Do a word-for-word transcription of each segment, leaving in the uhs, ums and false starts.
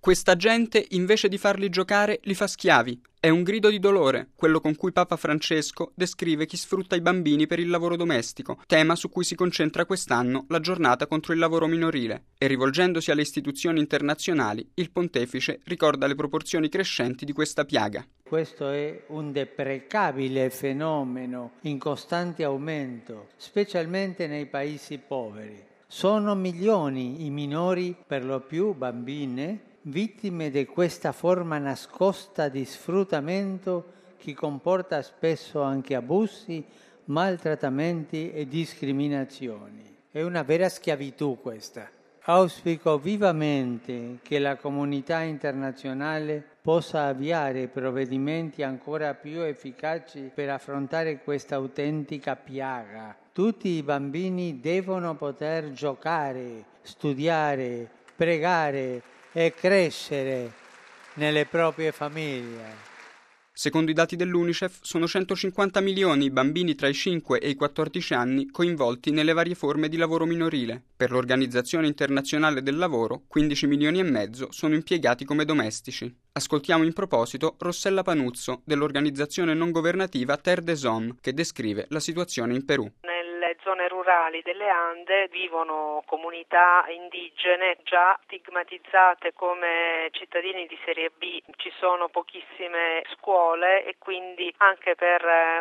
Questa gente, invece di farli giocare, li fa schiavi. È un grido di dolore, quello con cui Papa Francesco descrive chi sfrutta i bambini per il lavoro domestico, tema su cui si concentra quest'anno la giornata contro il lavoro minorile. E rivolgendosi alle istituzioni internazionali, il pontefice ricorda le proporzioni crescenti di questa piaga. Questo è un deprecabile fenomeno in costante aumento, specialmente nei paesi poveri. Sono milioni i minori, per lo più bambine, vittime di questa forma nascosta di sfruttamento che comporta spesso anche abusi, maltrattamenti e discriminazioni. È una vera schiavitù questa. Auspico vivamente che la comunità internazionale possa avviare provvedimenti ancora più efficaci per affrontare questa autentica piaga. Tutti i bambini devono poter giocare, studiare, pregare e crescere nelle proprie famiglie. Secondo i dati dell'UNICEF, sono centocinquanta milioni i bambini tra i cinque e i quattordici anni coinvolti nelle varie forme di lavoro minorile. Per l'Organizzazione Internazionale del Lavoro, quindici milioni e mezzo sono impiegati come domestici. Ascoltiamo in proposito Rossella Panuzzo, dell'organizzazione non governativa Terre des Hommes, che descrive la situazione in Perù. Nelle zone rurali delle Ande vivono comunità indigene già stigmatizzate come cittadini di serie B. Ci sono pochissime scuole e quindi anche per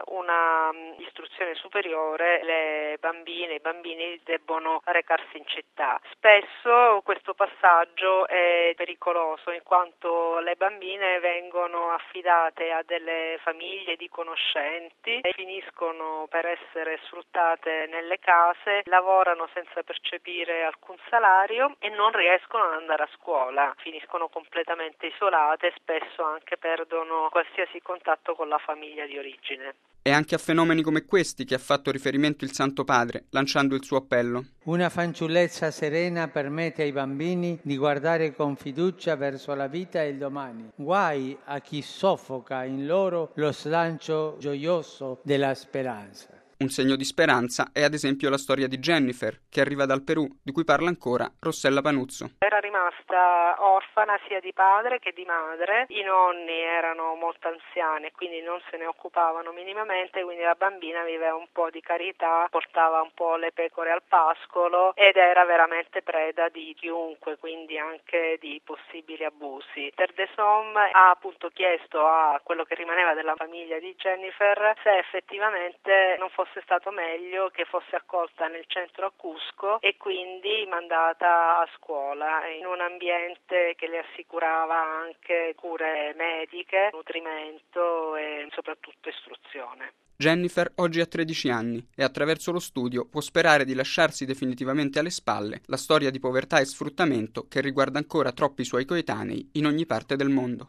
una istruzione superiore le bambine e i bambini debbono recarsi in città. Spesso questo passaggio è pericoloso in quanto le bambine vengono affidate a delle famiglie di conoscenti e finiscono per essere sfruttate nelle case, lavorano senza percepire alcun salario e non riescono ad andare a scuola, finiscono completamente isolate e spesso anche perdono qualsiasi contatto con la famiglia di origine. È anche a fenomeni come questi che ha fatto riferimento il Santo Padre, lanciando il suo appello. Una fanciullezza serena permette ai bambini di guardare con fiducia verso la vita e il domani. Guai a chi soffoca in loro lo slancio gioioso della speranza. Un segno di speranza è ad esempio la storia di Jennifer, che arriva dal Perù, di cui parla ancora Rossella Panuzzo. Era rimasta orfana sia di padre che di madre, i nonni erano molto anziani e quindi non se ne occupavano minimamente, quindi la bambina viveva un po' di carità, portava un po' le pecore al pascolo ed era veramente preda di chiunque, quindi anche di possibili abusi. Terre des Hommes ha appunto chiesto a quello che rimaneva della famiglia di Jennifer se effettivamente non fosse stato meglio che fosse accolta nel centro a Cusco e quindi mandata a scuola in un ambiente che le assicurava anche cure mediche, nutrimento e soprattutto istruzione. Jennifer oggi ha tredici anni e attraverso lo studio può sperare di lasciarsi definitivamente alle spalle la storia di povertà e sfruttamento che riguarda ancora troppi suoi coetanei in ogni parte del mondo.